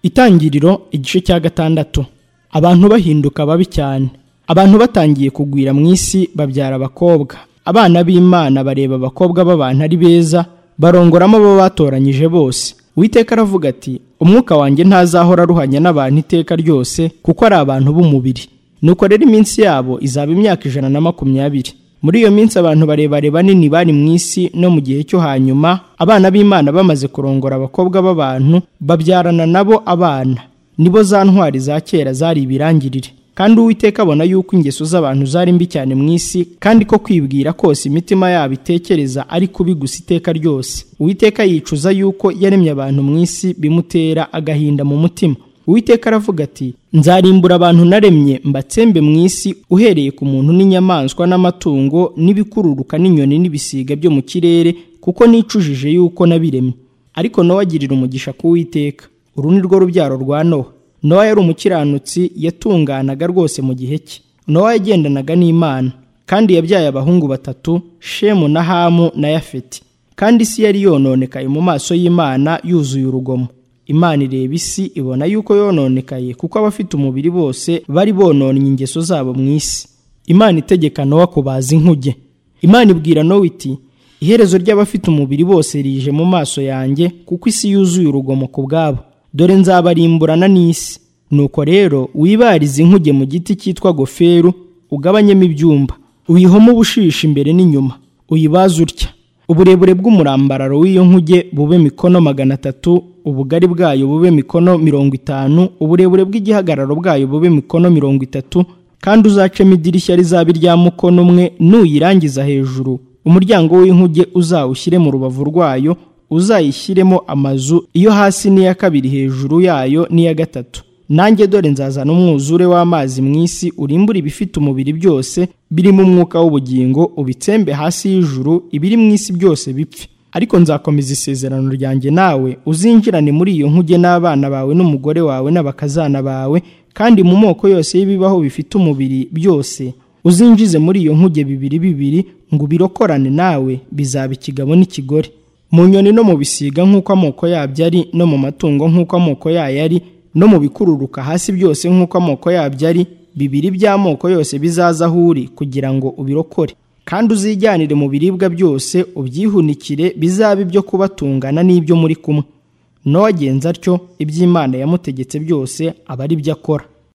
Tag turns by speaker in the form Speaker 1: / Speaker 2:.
Speaker 1: Itangiriro igice cya 6. Abantu bahinduka babi cyane. Abantu batangiye kugwira mu isi babyara abakobwa. Abana b'Imana bareba abakobwa b'abantu ari beza, barongoramo abo batoranyije bose. Uwiteka aravuga ati, umwuka wanjye ntazahora aruhanya n'abantu iteka ryose, kuko ari abantu b'umubiri. Nuko rero iminsi yabo izaba imyaka 120. Muri iyo minsi abantu barebare banini bari mu isi no mu gihe cyo hanyuma, abana b'Imana bamaze kurongora abakobwa b'abantu, babyarana nabo abana. Nibo za ntwari za kera zari ibirangirire. Kandi Uwiteka abona yuko ingeso z'abantu zari mbi cyane mu isi, kandi ko kwibwira kose imitima yabo itekereza ari kubi gusa iteka ryose. Uwiteka yicuza yuko yaremye abantu mu isi, bimutera agahinda mu mutima. Uwiteka aravuga ati, nzarimbura abantu naremye mbatsembe mu isi, uhereye ku muntu n'inyamaswa n'amatungo n'ibikururuka n'inyoni n'ibisiga byo mu kirere, kuko nicujije yuko nabiremye. Ariko Nowa agirira umugisha ku Uwiteka. Uru ni rwo rubyaro rwa Nowa. Nowa yari umukiranutsi, yatunganaga rwose mu gihe cye. Nowa yagendanaga n'Imana, kandi yabyaye abahungu 3, Shemu na Hamu na Yafeti. Kandi isi yari yononekaye mu maso y'Imana, yuzuye urugomo. Imana ireba isi ibona yuko yononekaye, kuko abafite umubiri bose bari bononnye ingeso zabo mu isi. Imana itegeka Nowa kubaza inkuge. Imana ibwira Nowa iti, iherezo ry'abafite umubiri bose rije mu maso yanjye, kuko isi yuzuye urugomo ku bwabo. Dore nzabarimburana n'isi. Nuko rero wibarize inkuge mu giti cyitwa goferu, ugabanyemo ibyumba, uyihome ubushishi imbere n'inyuma, uyibaze utya. Uburebure bw'umurambararo w'iyo nkuge bube mikono 300, ubugari bwayo bube mikono 50, uburebure bw'igihagararo bwayo bube mikono 30, kandi uzacemo idirishya rizabe rya mukono umwe, nuyirangiza hejuru umuryango w'inkuge uzawushyire mu rubavu rwayo, uzayishyiremo amazu, iyo hasi n'iya kabiri hejuru yayo n'iya gatatu. Nanjye dore nzazana umwuzure w'amazi mu isi, urimbura ibifite umubiri byose birimo umwuka w'ubugingo, ubitsembe hasi y'ijuru, ibiri mu isi byose bipfe. Ariko nzakomeza isezerano ryanjye nawe, uzinjirane muri iyo nkuge n'abana bawe n'umugore wawe n'abakazana bawe, kandi mu moko yose y'ibibaho bifite umubiri byose uzinjize muri iyo nkuge 2, ngo birokorane nawe, bizaba ikigabo n'ikigore. Mu nyoni no mu bisiga nk'uko amoko yabyo ari, no mu matungo nk'uko amoko yayo ari, no mu bikururuka hasi byose nk'uko amoko yabyo ari, 2 by'amoko yose bizaza aho uri, kugira ngo ubirokore. Kandi uzijyanire mu biribwa byose, ubyihunikire, bizabe ibyo kubatungana n'ibyo muri kumwe. Nowa agenza atyo, iby'Imana yamutegetse byose aba ari byo akora.